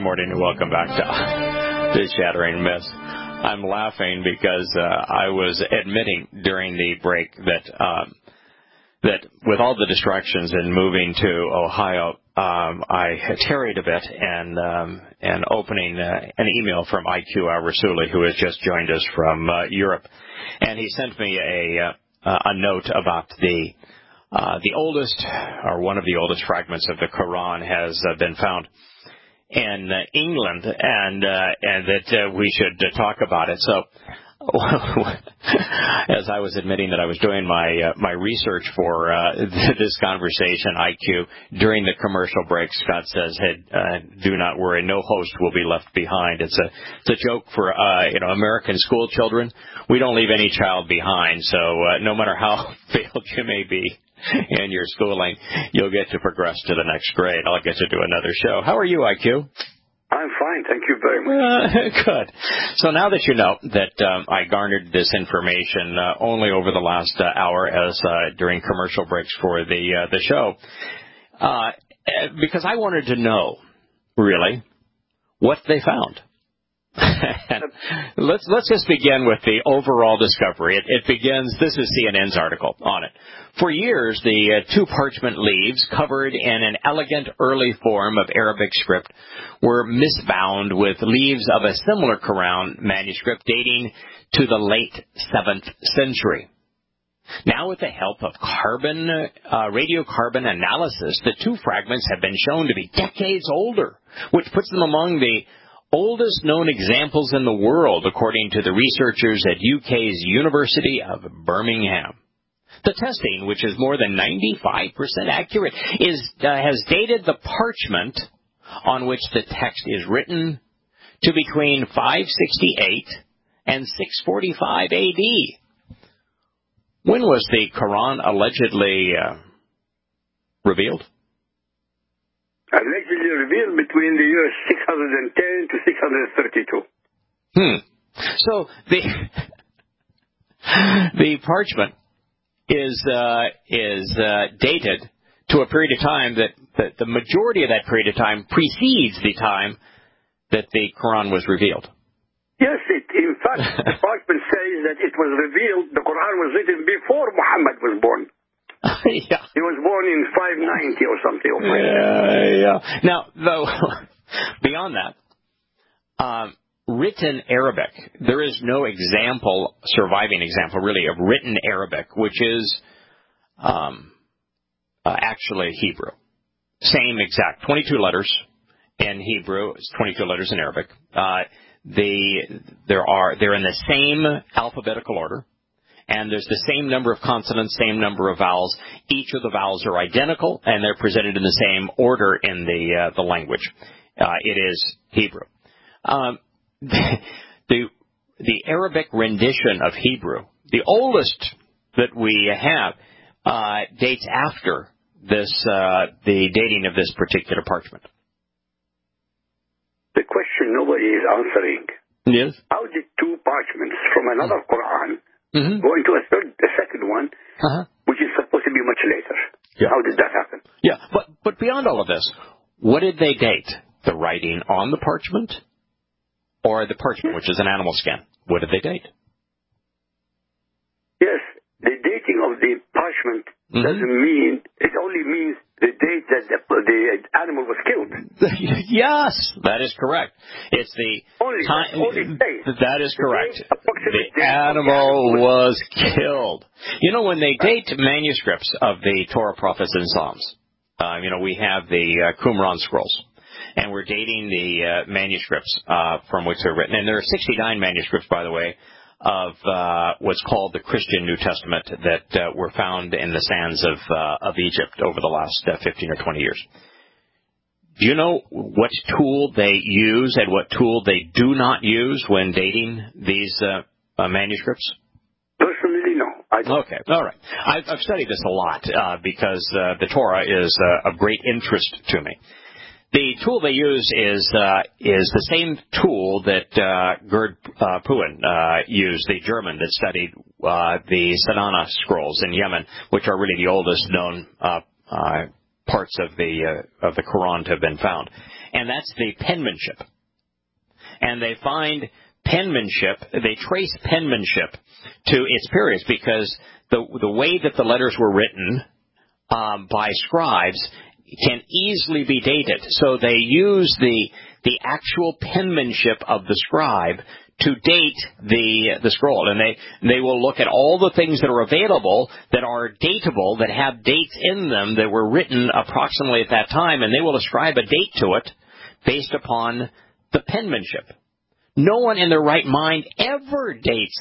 morning and welcome back to Shattering Myths. I'm laughing because I was admitting during the break that with all the distractions and moving to Ohio, I tarried a bit and opening an email from IQ Rasuli, who has just joined us from Europe, and he sent me a note about the oldest, or one of the oldest fragments of the Quran has been found in England, and that we should talk about it. So, as I was admitting that I was doing my research for this conversation, IQ, during the commercial break, Scott says, "Hey, do not worry, no host will be left behind." It's a joke for American school children. We don't leave any child behind. So no matter how failed you may be in your schooling, you'll get to progress to the next grade. I'll get to do another show. How are you, IQ? I'm fine, thank you very much. Good. So now that you know that I garnered this information only over the last hour as during commercial breaks for the show, because I wanted to know, really, what they found. Let's just begin with the overall discovery. It begins, this is CNN's article on it. For years, the two parchment leaves covered in an elegant early form of Arabic script were misbound with leaves of a similar Quran manuscript dating to the late 7th century. Now, with the help of radiocarbon analysis, the two fragments have been shown to be decades older, which puts them among the oldest known examples in the world, according to the researchers at UK's University of Birmingham. The testing, which is more than 95% accurate, has dated the parchment on which the text is written to between 568 and 645 AD. When was the Quran allegedly revealed? Allegedly revealed between the years 610 to 632. So the parchment is dated to a period of time that the majority of that period of time precedes the time that the Quran was revealed. Yes, in fact, the parchment says that it was revealed, the Quran was written before Muhammad was born. Yeah. He was born in 590 or something. Yeah. Now, though, beyond that, written Arabic, there is no surviving example, really, of written Arabic, which is actually Hebrew. Same exact, 22 letters in Hebrew, 22 letters in Arabic. They're in the same alphabetical order. And there's the same number of consonants, same number of vowels. Each of the vowels are identical, and they're presented in the same order in the language. It is Hebrew. The Arabic rendition of Hebrew, the oldest that we have, dates after the dating of this particular parchment. The question nobody is answering. Yes. How did two parchments from another Quran go into a second one, which is supposed to be much later? Yeah. How did that happen? Yeah, but beyond all of this, what did they date? The writing on the parchment or the parchment, which is an animal skin? What did they date? Yes, the dating of the parchment doesn't mean, it only means the date that the animal was killed. Yes, that is correct. It's the only date. That is correct. The animal was killed. You know, when they date manuscripts of the Torah, Prophets, and Psalms, we have the Qumran scrolls, and we're dating the manuscripts from which they're written. And there are 69 manuscripts, by the way, of what's called the Christian New Testament that were found in the sands of Egypt over the last 15 or 20 years. Do you know what tool they use and what tool they do not use when dating these manuscripts? Personally, no. I don't. Okay, all right. I've studied this a lot because the Torah is of great interest to me. The tool they use is the same tool that Gerd Puen used, the German that studied the Sadana scrolls in Yemen, which are really the oldest known parts of the Quran to have been found. and that's the penmanship. And they find penmanship, they trace penmanship to its periods because the way that the letters were written by scribes can easily be dated. So they use the actual penmanship of the scribe to date the scroll. And they will look at all the things that are available that are dateable, that have dates in them that were written approximately at that time, and they will ascribe a date to it based upon the penmanship. No one in their right mind ever dates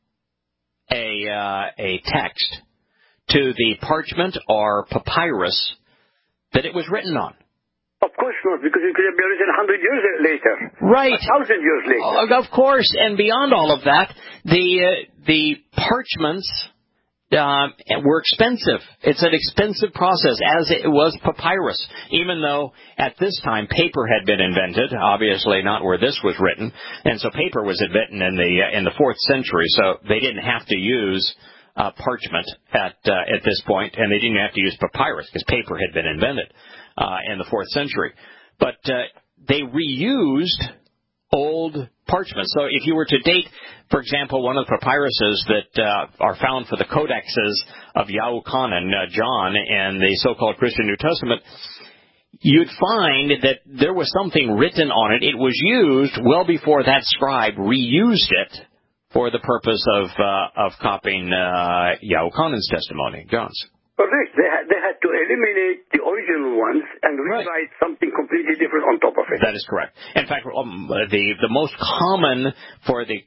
a text to the parchment or papyrus that it was written on. Of course not, because it could have been written 100 years later. Right. 1,000 years later. Of course, and beyond all of that, the parchments were expensive. It's an expensive process, as it was papyrus, even though at this time paper had been invented, obviously not where this was written, and so paper was invented in the 4th century, so they didn't have to use parchment at this point, and they didn't have to use papyrus because paper had been invented in the 4th century. But they reused old parchments. So if you were to date, for example, one of the papyruses that are found for the codexes of Yahuchanan, John, and the so-called Christian New Testament, you'd find that there was something written on it. It was used well before that scribe reused it for the purpose of copying Yahuchanan's testimony, John's. Correct. They had to eliminate the original ones and rewrite something completely different on top of it. That is correct. In fact, the most common for the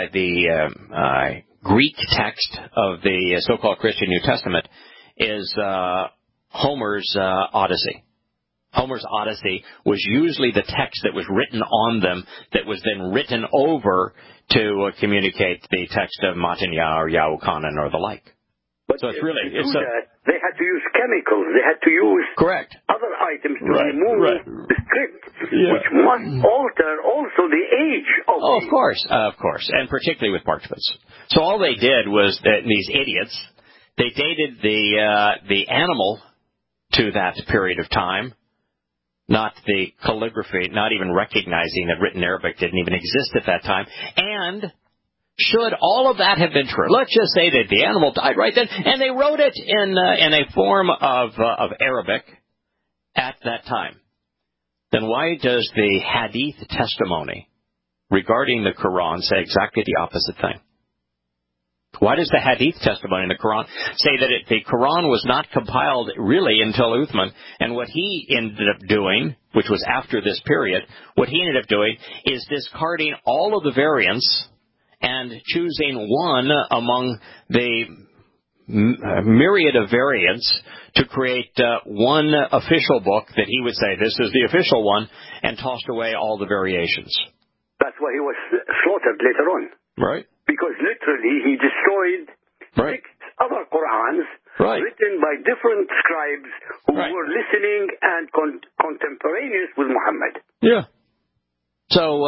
Greek text of the so-called Christian New Testament is Homer's Odyssey. Homer's Odyssey was usually the text that was written on them that was then written over to communicate the text of Matanya or Yahuchanan or the like. But so it's really they had to use chemicals. They had to use correct other items to remove the script, which must alter also the age of of course, and particularly with parchments. So all they did was these idiots, they dated the animal to that period of time, not the calligraphy, not even recognizing that written Arabic didn't even exist at that time, and should all of that have been true, let's just say that the animal died right then, and they wrote it in a form of Arabic at that time, then why does the Hadith testimony regarding the Quran say exactly the opposite thing? Why does the Hadith testimony in the Quran say that the Quran was not compiled really until Uthman, and what he ended up doing, which was after this period, what he ended up doing is discarding all of the variants and choosing one among the myriad of variants to create one official book that he would say, this is the official one, and tossed away all the variations. That's why he was slaughtered later on. Right. Because literally he destroyed 6 other Qur'ans written by different scribes who were listening and contemporaneous with Muhammad. Yeah. So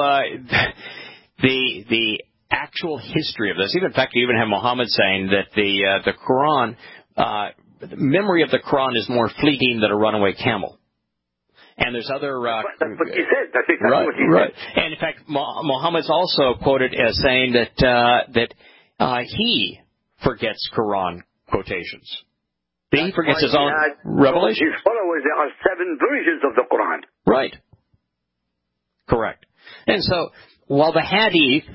the actual history of this, in fact, you even have Muhammad saying that the Quran, the memory of the Quran is more fleeting than a runaway camel. And there's other... that's what he said. That's exactly what he said. And in fact, Muhammad's also quoted as saying that he forgets Quran quotations. He forgets his own revelation. His followers, there are 7 versions of the Quran. Right. Correct. And so, while the Hadith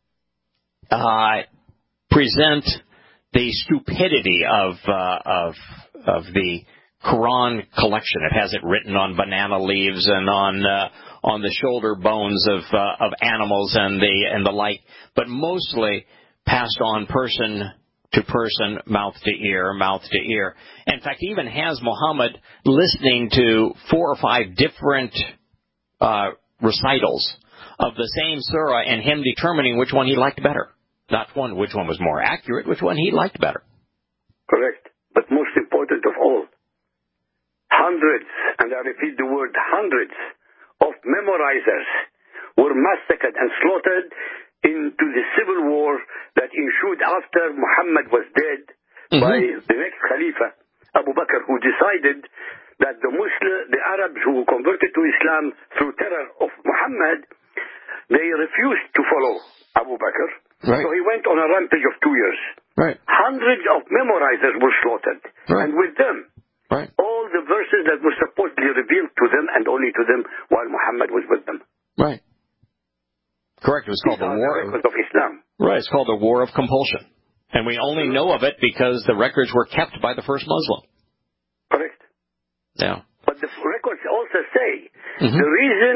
present the stupidity of the Quran collection. It has it written on banana leaves and on the shoulder bones of animals and the like, but mostly passed on person to person, mouth to ear, mouth to ear. In fact, he even has Muhammad listening to 4 or 5 different recitals of the same surah and him determining which one he liked better. Not which one was more accurate, which one he liked better. Correct. But most important of all, hundreds, and I repeat the word hundreds, of memorizers were massacred and slaughtered into the civil war that ensued after Muhammad was dead by the next Khalifa, Abu Bakr, who decided that the Arabs who converted to Islam through terror of Muhammad, they refused to follow Abu Bakr. Right. So he went on a rampage of 2 years. Right. Hundreds of memorizers were slaughtered. Right. And with them, right. all the verses that were supposedly revealed to them and only to them while Muhammad was with them. Right. Correct. It was called the War of Islam. Right. It's called the War of Compulsion. And we only know of it because the records were kept by the first Muslim. Correct. Yeah. But the records also say the reason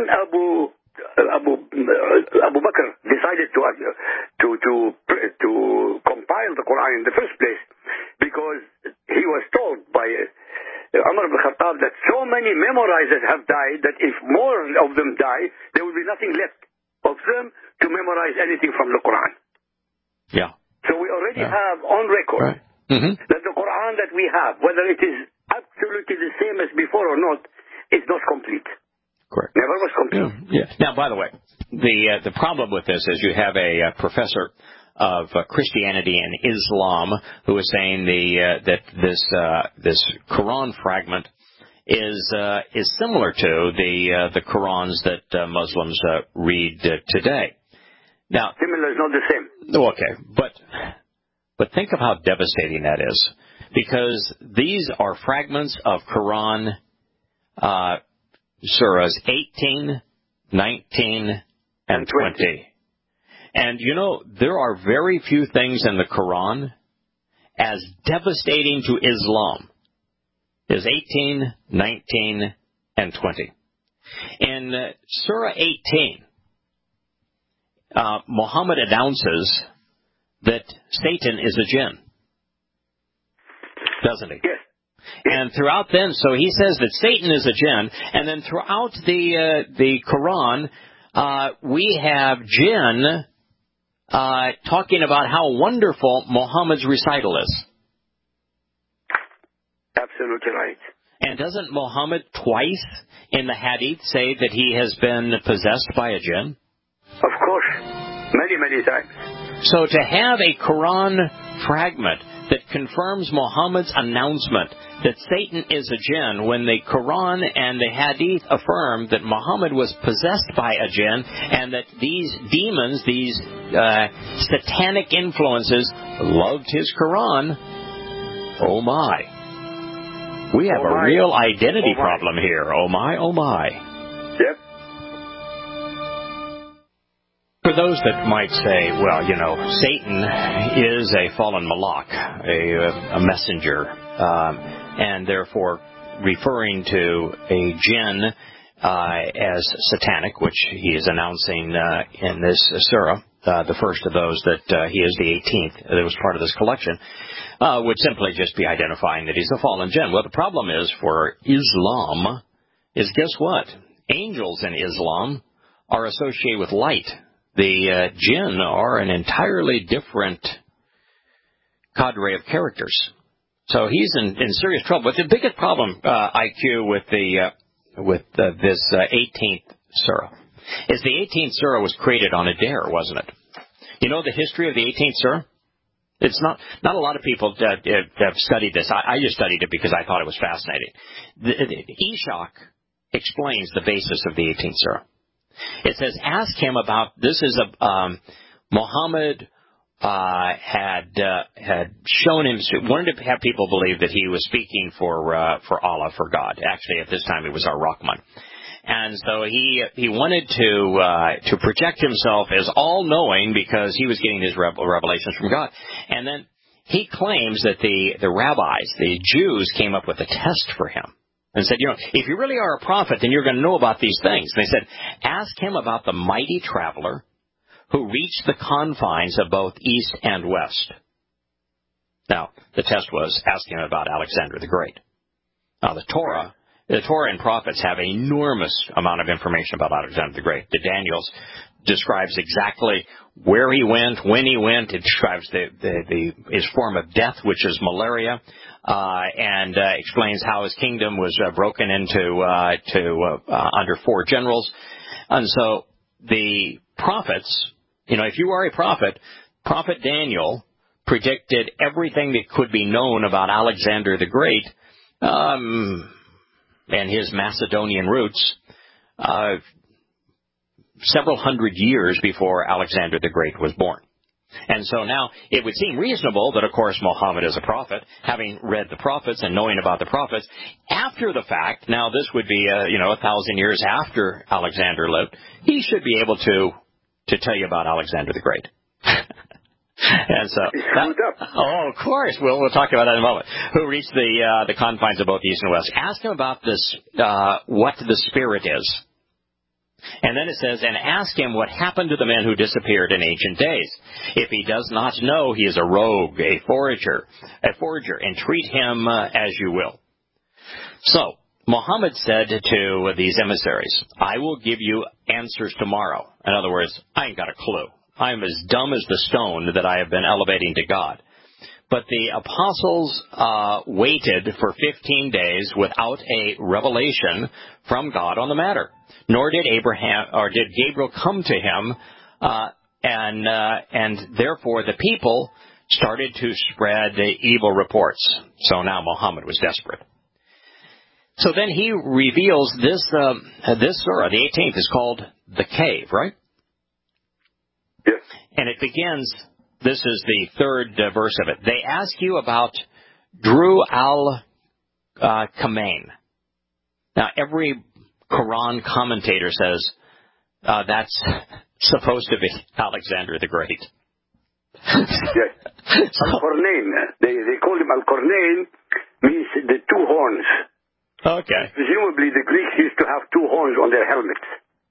Abu Bakr decided to compile the Quran in the first place, because he was told by Umar ibn Khattab that so many memorizers have died that if more of them die, there will be nothing left of them to memorize anything from the Quran. Yeah. So we already have on record that the Quran that we have, whether it is absolutely the same as before or not, is not complete. Correct. Never was complete. Yeah. Now, by the way, the problem with this is you have a professor of Christianity and Islam who is saying that this Quran fragment is similar to the Qurans that Muslims read today. Now, similar is not the same. Okay, but think of how devastating that is, because these are fragments of Quran surahs 18, 19, and 20. And, you know, there are very few things in the Quran as devastating to Islam as 18, 19, and 20. In Surah 18, Muhammad announces that Satan is a jinn, doesn't he? Yes. And throughout then, so he says that Satan is a jinn, and then throughout the Quran, we have jinn talking about how wonderful Muhammad's recital is. Absolutely right. And doesn't Muhammad twice in the hadith say that he has been possessed by a jinn? Of course. Many, many times. So to have a Quran fragment that confirms Muhammad's announcement that Satan is a jinn, when the Quran and the Hadith affirm that Muhammad was possessed by a jinn, and that these demons, these satanic influences, loved his Quran, oh my. We have a real identity problem here. Oh my, oh my. Yep. For those that might say, well, you know, Satan is a fallen malak, a messenger, and therefore referring to a jinn as satanic, which he is announcing in this surah, the first of those that he is the 18th that was part of this collection, would simply just be identifying that he's a fallen jinn. Well, the problem is for Islam is, guess what? Angels in Islam are associated with light. The jinn are an entirely different cadre of characters. So he's in serious trouble. But the biggest problem, IQ, with this 18th surah is the 18th surah was created on a dare, wasn't it? You know the history of the 18th surah? It's not a lot of people have studied this. I just studied it because I thought it was fascinating. Ishaq explains the basis of the 18th surah. It says, ask him about, this is Muhammad had shown him, wanted to have people believe that he was speaking for Allah, for God. Actually, at this time, it was Ar-Rahman. And so he wanted to project himself as all-knowing because he was getting his revelations from God. And then he claims that the rabbis, the Jews, came up with a test for him and said, you know, if you really are a prophet, then you're going to know about these things. And they said, ask him about the mighty traveler who reached the confines of both east and west. Now, the test was, ask him about Alexander the Great. Now, the Torah and prophets have an enormous amount of information about Alexander the Great. The Daniels describes exactly where he went, when he went. It describes his form of death, which is malaria, and explains how his kingdom was broken into under 4 generals. And so the prophets, you know, if you are a prophet, Prophet Daniel predicted everything that could be known about Alexander the Great. and his Macedonian roots several hundred years before Alexander the Great was born. And so now it would seem reasonable that, of course, Muhammad is a prophet, having read the prophets and knowing about the prophets. After the fact, now this would be 1,000 years after Alexander lived, he should be able to tell you about Alexander the Great. And so, of course, we'll talk about that in a moment. Who reached the confines of both East and West? Ask him about this, what the Spirit is. And then it says, and ask him what happened to the men who disappeared in ancient days. If he does not know, he is a rogue, a forger, and treat him as you will. So, Muhammad said to these emissaries, I will give you answers tomorrow. In other words, I ain't got a clue. I am as dumb as the stone that I have been elevating to God. But the apostles waited for 15 days without a revelation from God on the matter. Nor did Gabriel come to him, and therefore the people started to spread evil reports. So now Muhammad was desperate. So then he reveals this surah, the 18th, is called the Cave, right? Yes. And it begins, this is the third verse of it. They ask you about Drew al-Khamenei. Now, every Quran commentator says that's supposed to be Alexander the Great. Yes. Al-Qarnayn. They call him Al-Qarnayn, means the two horns. Okay. Presumably the Greeks used to have two horns on their helmets.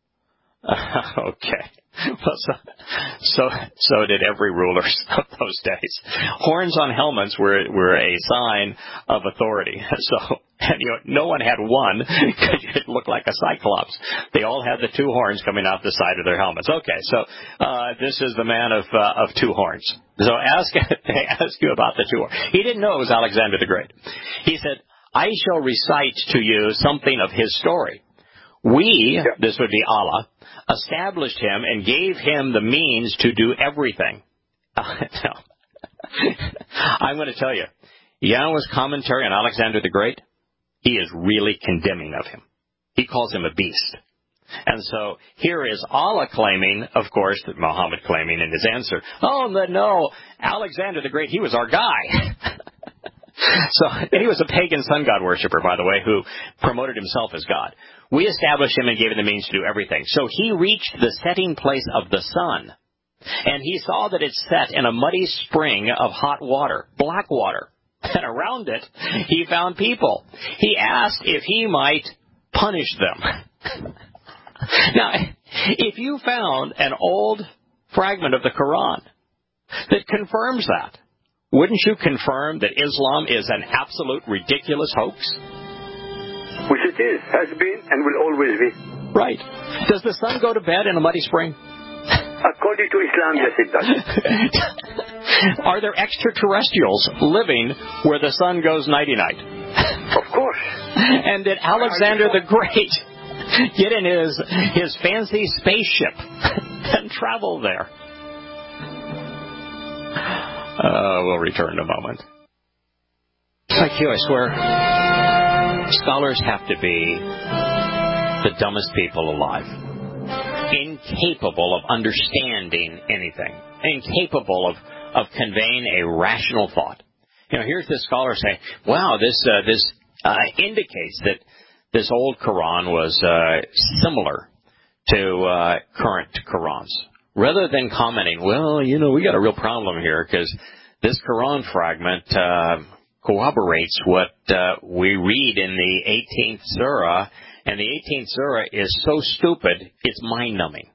Okay. Well, so did every ruler of those days. Horns on helmets were a sign of authority. So, and no one had one because it looked like a cyclops. They all had the two horns coming out the side of their helmets. Okay, so this is the man of two horns. So they ask you about the two horns. He didn't know it was Alexander the Great. He said, I shall recite to you something of his story. This would be Allah, established him and gave him the means to do everything. Now, I'm going to tell you, Yahweh's commentary on Alexander the Great, he is really condemning of him. He calls him a beast. And so here is Allah claiming, of course, that Muhammad claiming in his answer, no, Alexander the Great, he was our guy. And he was a pagan sun god worshiper, by the way, who promoted himself as God. We established him and gave him the means to do everything. So he reached the setting place of the sun, and he saw that it set in a muddy spring of hot water, black water. And around it, he found people. He asked if he might punish them. Now, if you found an old fragment of the Quran that confirms that, wouldn't you confirm that Islam is an absolute ridiculous hoax? Which it is, has been, and will always be. Right. Does the sun go to bed in a muddy spring? According to Islam, yes, it does. Are there extraterrestrials living where the sun goes nighty-night? Of course. And did Alexander the Great get in his fancy spaceship and travel there? We'll return in a moment. Like you, I swear, scholars have to be the dumbest people alive. Incapable of understanding anything. Incapable of conveying a rational thought. Here's this scholar saying, wow, this indicates that this old Quran was similar to current Qurans. Rather than commenting, well, we got a real problem here because this Quran fragment corroborates what we read in the 18th surah, and the 18th surah is so stupid, it's mind-numbing.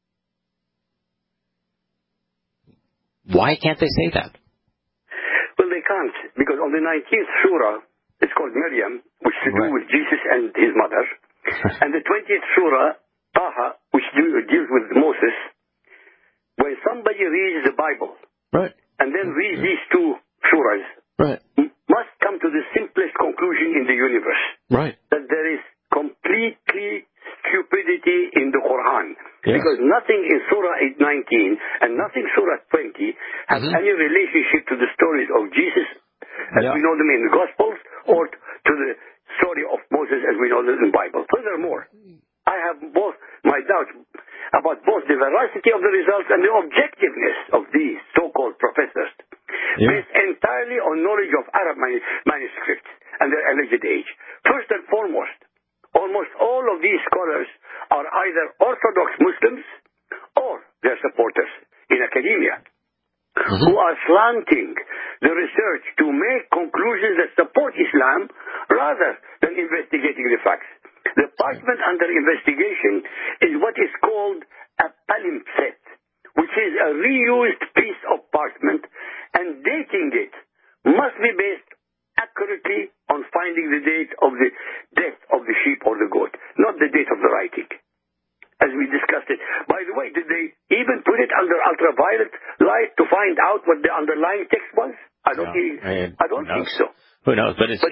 Why can't they say that? Well, they can't, because on the 19th surah, it's called Maryam, which is to do with Jesus and his mother, and the 20th surah, Taha, which deals with Moses. When somebody reads the Bible, and then reads these two surahs, must come to the simplest conclusion in the universe, that there is completely stupidity in the Quran. Because nothing in Surah 19 and nothing Surah 20 has any relationship to the stories of Jesus as we know them in the Gospels or to the story of Moses as we know it in the Bible. Furthermore, I have both my doubts about both the veracity of the results and the objectiveness of these so-called professors, based entirely on knowledge of Arab manuscripts and their alleged age. First and foremost, almost all of these scholars are either Orthodox Muslims or their supporters in academia, who are slanting the research to make conclusions that support Islam rather than investigating the facts. The parchment under investigation is what is called a palimpsest, which is a reused piece of parchment, and dating it must be based accurately on finding the date of the death of the sheep or the goat, not the date of the writing, as we discussed it. By the way, did they even put it under ultraviolet light to find out what the underlying text was? I don't think so. Who knows? But it's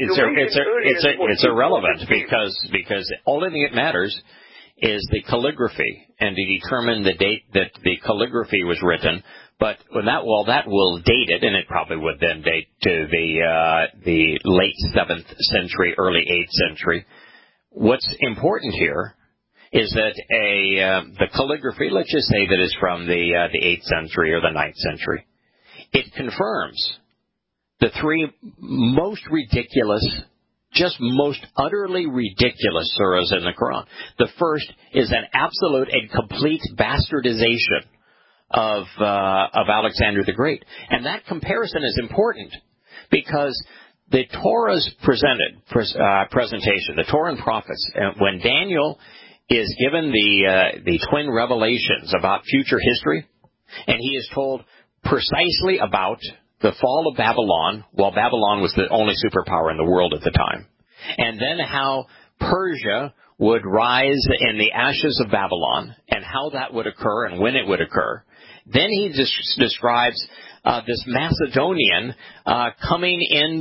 irrelevant because the only thing that matters is the calligraphy, and to determine the date that the calligraphy was written. But that will date it, and it probably would then date to the late 7th century, early 8th century. What's important here is that the calligraphy, let's just say that it's from the 8th century or the 9th century. It confirms the three most ridiculous, just most utterly ridiculous surahs in the Quran. The first is an absolute and complete bastardization of Alexander the Great. And that comparison is important because the Torah's presentation, the Torah and prophets, when Daniel is given the twin revelations about future history, and he is told precisely about the fall of Babylon, while Babylon was the only superpower in the world at the time, and then how Persia would rise in the ashes of Babylon, and how that would occur and when it would occur. Then he describes this Macedonian coming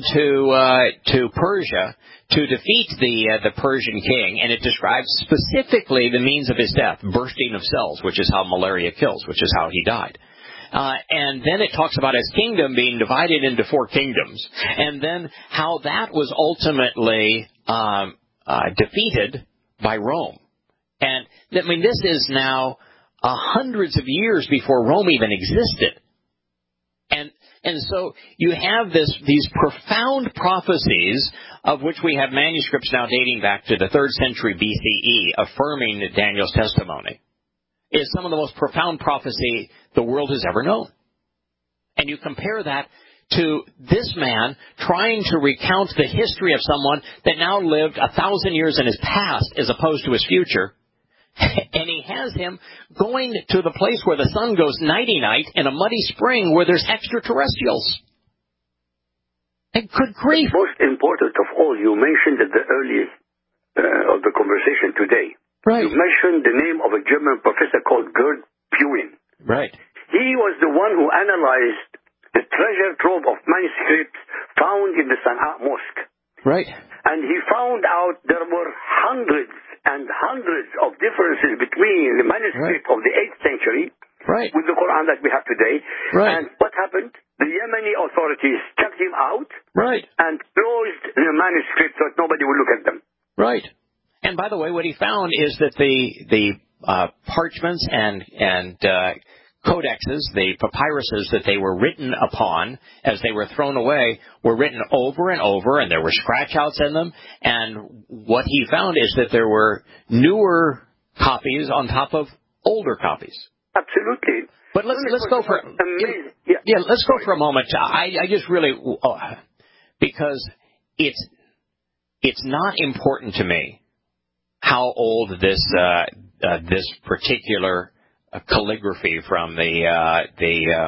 into Persia to defeat the Persian king, and it describes specifically the means of his death, bursting of cells, which is how malaria kills, which is how he died. And then it talks about his kingdom being divided into 4 kingdoms, and then how that was ultimately defeated by Rome. And I mean, this is now hundreds of years before Rome even existed. And so you have these profound prophecies, of which we have manuscripts now dating back to the 3rd century BCE, affirming Daniel's testimony, is some of the most profound prophecy the world has ever known. And you compare that to this man trying to recount the history of someone that now lived 1,000 years in his past as opposed to his future. And he has him going to the place where the sun goes nighty-night in a muddy spring where there's extraterrestrials. And good grief. Most important of all, you mentioned at the earliest of the conversation today. Right. You mentioned the name of a German professor called Gerd Pugin. Right. He was the one who analyzed the treasure trove of manuscripts found in the Sana'a Mosque. Right. And he found out there were hundreds and hundreds of differences between the manuscript of the 8th century with the Quran that we have today. Right. And what happened? The Yemeni authorities checked him out and closed the manuscripts so that nobody would look at them. Right. And by the way, what he found is that the parchments and codexes, the papyruses that they were written upon as they were thrown away, were written over and over, and there were scratch-outs in them. And what he found is that there were newer copies on top of older copies. Absolutely. But let's go for let's go for a moment. I just really because it's not important to me how old this particular calligraphy from the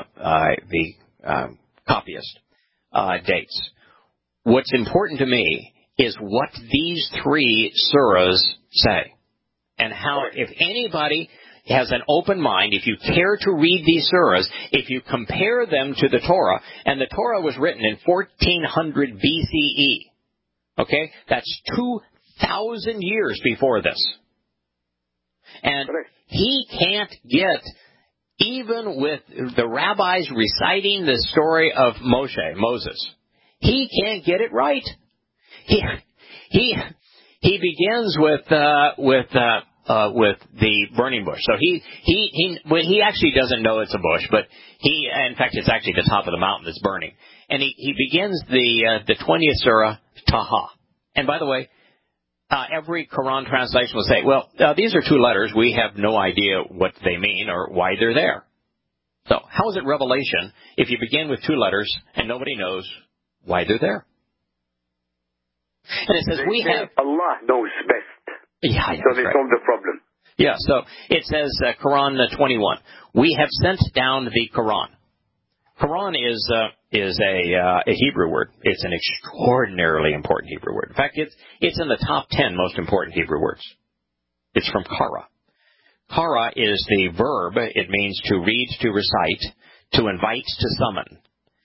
copyist dates. What's important to me is what these 3 surahs say, and how, if anybody has an open mind, if you care to read these surahs, if you compare them to the Torah, and the Torah was written in 1400 BCE, okay, that's 2,000 years before this. And he can't get, even with the rabbis reciting the story of Moses, he can't get it right. he begins with the burning bush. So he actually doesn't know it's a bush, but in fact, it's actually the top of the mountain that's burning. And he begins the 20th surah, Taha. And by the way, every Quran translation will say, well, these are two letters. We have no idea what they mean or why they're there. So how is it Revelation if you begin with two letters and nobody knows why they're there? And it says Allah knows best. Yeah, so they solve the problem. Yeah, so it says, Quran 21, we have sent down the Quran. Quran is a Hebrew word. It's an extraordinarily important Hebrew word. In fact, it's in the top 10 most important Hebrew words. It's from kara. Kara is the verb. It means to read, to recite, to invite, to summon,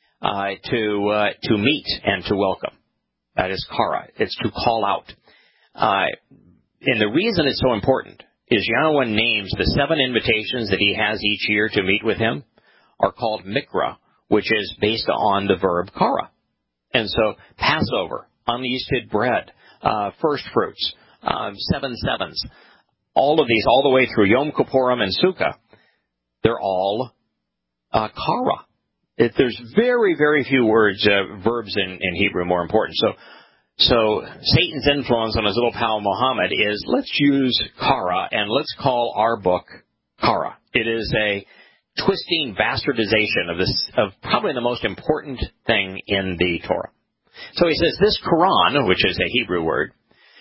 to meet, and to welcome. That is kara. It's to call out. And the reason it's so important is Yahweh names the 7 invitations that he has each year to meet with him are called mikra, which is based on the verb kara. And so Passover, unyeasted bread, first fruits, 7 sevens, all of these, all the way through Yom Kippurim and Sukkah, they're all kara. There's very, very few verbs in Hebrew more important. So Satan's influence on his little pal Muhammad is, let's use kara and let's call our book kara. It is a twisting bastardization of probably the most important thing in the Torah. So he says this Quran, which is a Hebrew word,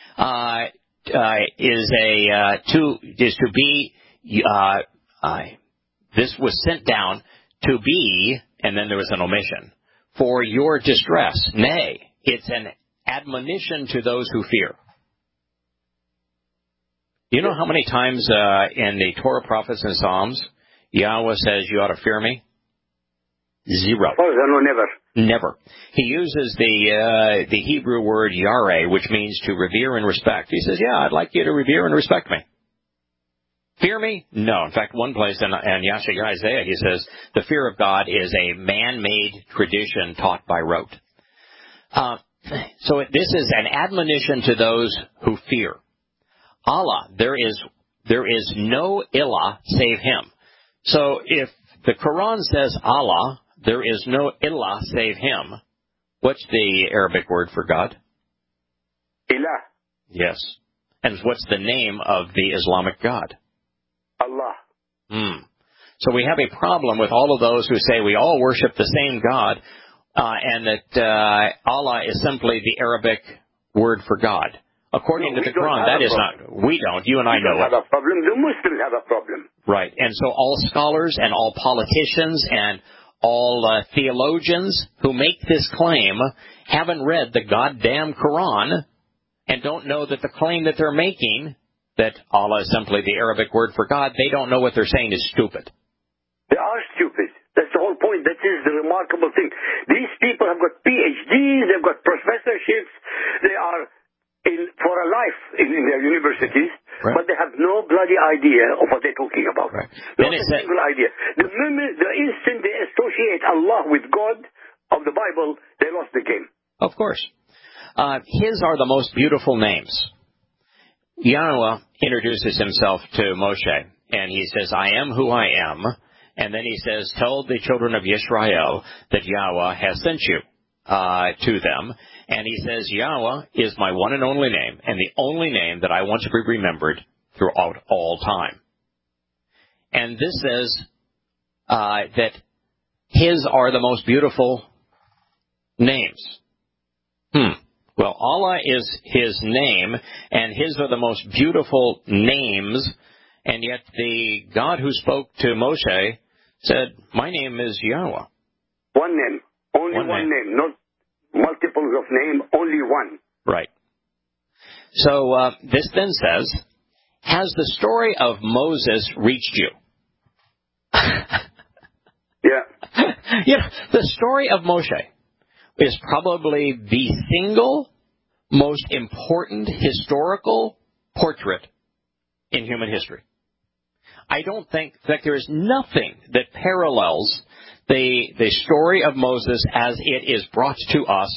this was sent down to be, and then there was an omission, for your distress. Nay, it's an admonition to those who fear. You know how many times in the Torah, prophets, and Psalms, Yahweh says you ought to fear me? 0. Oh, no, never. Never. He uses the Hebrew word yareh, which means to revere and respect. He says, yeah, I'd like you to revere and respect me. Fear me? No. In fact, one place in Yashar Isaiah, he says, the fear of God is a man-made tradition taught by rote. So this is an admonition to those who fear. Allah, there is no ilah save him. So if the Quran says Allah, there is no ilah save him, what's the Arabic word for God? Ilah. Yes. And what's the name of the Islamic God? Allah. So we have a problem with all of those who say we all worship the same God, and that Allah is simply the Arabic word for God. According to the Quran, that is not. We don't. You and I know it. We don't have a problem. The Muslims have a problem. Right. And so all scholars and all politicians and all theologians who make this claim haven't read the goddamn Quran and don't know that the claim that they're making, that Allah is simply the Arabic word for God, they don't know what they're saying is stupid. They are stupid. That's the whole point. That is the remarkable thing. These people have got PhDs, they've got professorships, they are for a life in their universities, right, but they have no bloody idea of what they're talking about. Right. Not a single idea. The instant they associate Allah with God of the Bible, they lost the game. Of course. His are the most beautiful names. Yahweh introduces himself to Moshe, and he says, I am who I am. And then he says, tell the children of Yisrael that Yahweh has sent you to them. And he says, Yahweh is my one and only name, and the only name that I want to be remembered throughout all time. And this says that his are the most beautiful names. Well, Allah is his name, and his are the most beautiful names, and yet the God who spoke to Moshe said, my name is Yahweh. One name. Only one name. Not multiples of name, only one. Right. So this then says, has the story of Moses reached you? Yeah. The story of Moshe is probably the single most important historical portrait in human history. I don't think that there is nothing that parallels the story of Moses as it is brought to us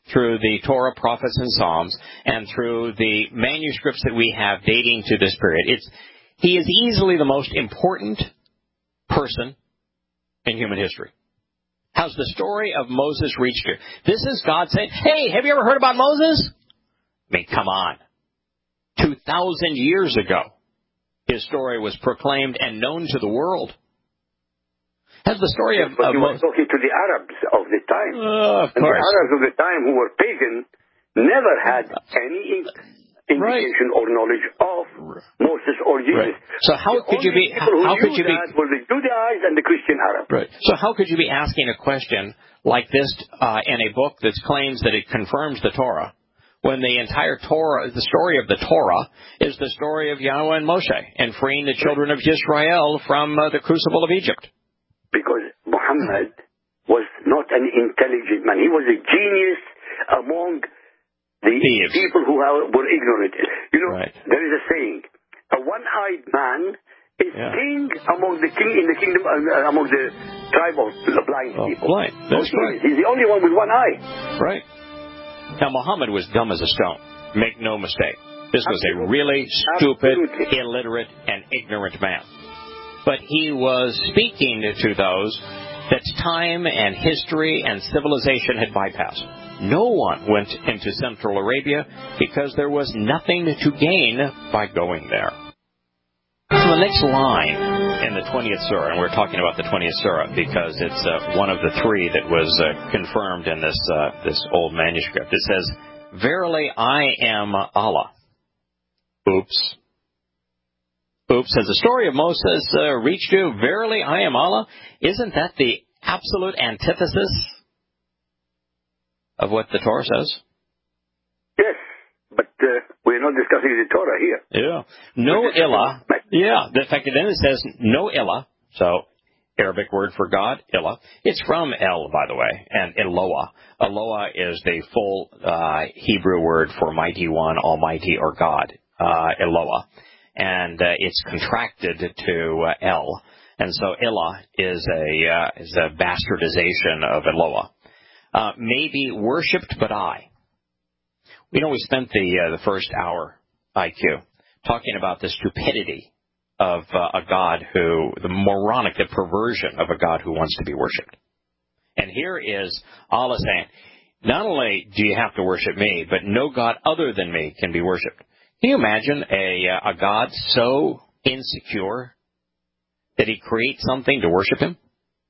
through the Torah, prophets, and Psalms, and through the manuscripts that we have dating to this period. He is easily the most important person in human history. How's the story of Moses reached you? This is God saying, hey, have you ever heard about Moses? I mean, come on. 2,000 years ago, his story was proclaimed and known to the world. Has the story of But you were talking to the Arabs of the time. Of and course. The Arabs of the time who were pagan never had any indication or knowledge of Moses or Jesus. Right. So how could you be? How could you be? That were the Judaized and the Christian Arabs. Right. So how could you be asking a question like this in a book that claims that it confirms the Torah, when the entire Torah, the story of the Torah, is the story of Yahweh and Moshe and freeing the children of Israel from the crucible of Egypt? Because Muhammad was not an intelligent man. He was a genius among the thieves, people who were ignorant. You know, right. There is a saying: a one-eyed man is king among the in the kingdom among the tribe of the blind people. Blind. That's right. He's the only one with one eye. Right. Now, Muhammad was dumb as a stone. Make no mistake. This was a really stupid, illiterate, and ignorant man. But he was speaking to those that time and history and civilization had bypassed. No one went into Central Arabia because there was nothing to gain by going there. So the next line in the 20th surah, and we're talking about the 20th surah because it's one of the three that was confirmed in this old manuscript. It says, "Verily I am Allah." Oops. Oops. Has the story of Moses reached you? Verily I am Allah. Isn't that the absolute antithesis of what the Torah says? Yes, but we're not discussing the Torah here. Yeah. No ilah. Yeah. In fact, then it says no ilah. So, Arabic word for God, ilah. It's from El, by the way, and Eloah. Eloah is the full Hebrew word for mighty one, almighty, or God. Eloah. And it's contracted to El. And so ilah is a bastardization of Eloah. Maybe worshipped, but I. We spent the first hour, IQ, talking about the stupidity of a God the moronic, the perversion of a God who wants to be worshipped. And here is Allah saying, not only do you have to worship me, but no God other than me can be worshipped. Can you imagine a God so insecure that he creates something to worship him?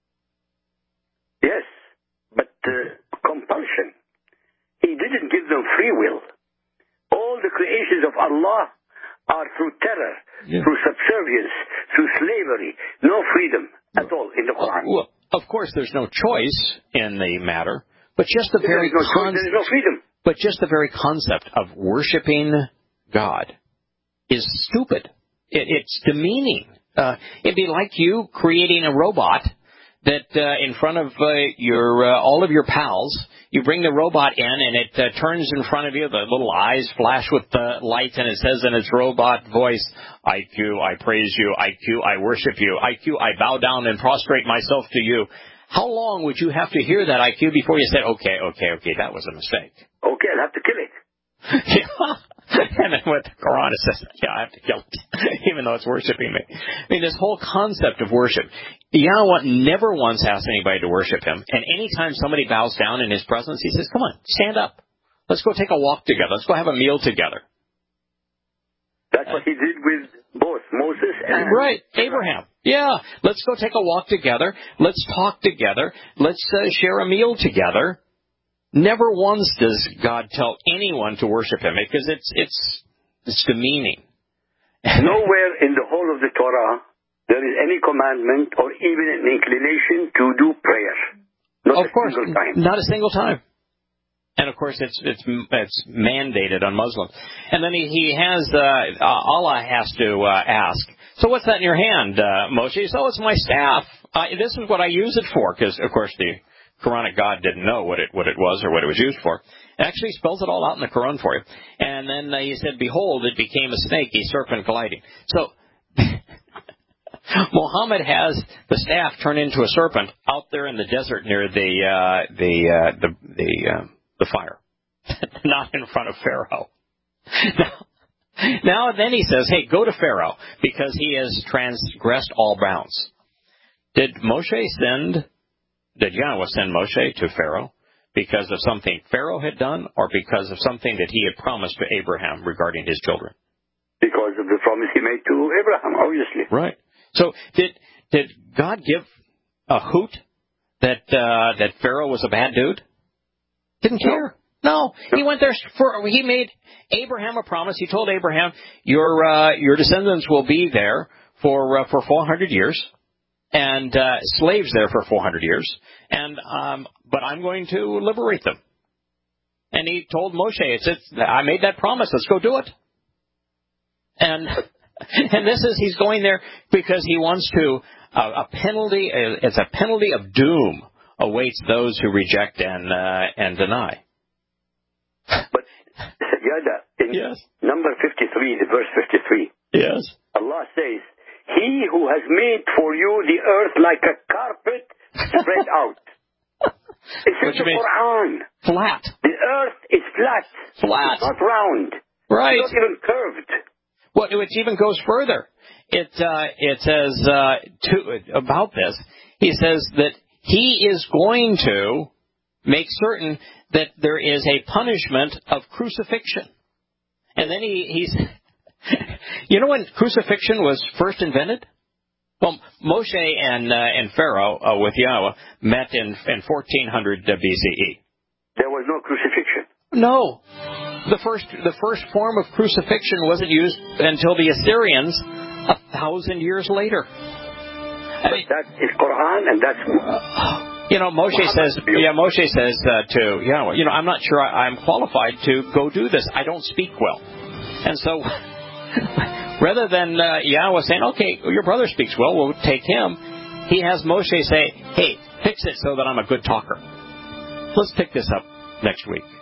Yes, but compulsion. He didn't give them free will. All the creations of Allah are through terror, through subservience, through slavery. No freedom at all in the Quran. Well, of course, there's no choice in the matter, but just the very there is no freedom. But just the very concept of worshiping God is stupid. It's demeaning. It'd be like you creating a robot that in front of all of your pals, you bring the robot in and it turns in front of you, the little eyes flash with the light, and it says in its robot voice, IQ, I praise you, IQ, I worship you, IQ, I bow down and prostrate myself to you. How long would you have to hear that, IQ, before you said, okay, that was a mistake? Okay, I'll have to kill it. And then what the Quran says, I have to kill it, even though it's worshiping me. I mean, this whole concept of worship, Yahweh never once asked anybody to worship him, and anytime somebody bows down in his presence, he says, come on, stand up. Let's go take a walk together. Let's go have a meal together. That's what he did with both Moses and... Right, Abraham. Yeah, let's go take a walk together. Let's talk together. Let's share a meal together. Never once does God tell anyone to worship him, because it's demeaning. Nowhere in the whole of the Torah there is any commandment or even an inclination to do prayer. Not a single time. Not a single time. And of course, it's mandated on Muslims. And then Allah has to ask, so what's that in your hand, Moshe? So it's my staff. This is what I use it for, because of course the Quranic God didn't know what it was or what it was used for. It actually spells it all out in the Quran for you. And then he said, behold, it became a snake, a serpent gliding. So Muhammad has the staff turn into a serpent out there in the desert near the fire, not in front of Pharaoh. Now then he says, hey, go to Pharaoh, because he has transgressed all bounds. Did Yahweh send Moshe to Pharaoh because of something Pharaoh had done, or because of something that he had promised to Abraham regarding his children? Because of the promise he made to Abraham, obviously. Right. So did God give a hoot that Pharaoh was a bad dude? Didn't care. No. He went there he made Abraham a promise. He told Abraham, your descendants will be there for 400 years, and slaves there for 400 years, and but I'm going to liberate them. And he told Moshe, I made that promise. Let's go do it. And he's going there because he wants to. A penalty. It's a penalty of doom awaits those who reject and deny. But Yada, in number 53, verse 53, yes, Allah says, "He who has made for you the earth like a carpet spread out." It's in the Quran. Flat. The earth is flat. Flat. It's not round. Right. It's not even curved. Well, it even goes further. It says about this. He says that he is going to make certain that there is a punishment of crucifixion. And then he's, you know when crucifixion was first invented? Well, Moshe and Pharaoh with Yahweh met in 1400 BCE. There was no crucifixion. No. The first form of crucifixion wasn't used until the Assyrians 1,000 years later. That is Quran, and that's Moshe says to Yahweh, I'm not sure I'm qualified to go do this. I don't speak well. And so rather than Yahweh saying, okay, your brother speaks well, we'll take him, he has Moshe say, hey, fix it so that I'm a good talker. Let's pick this up next week.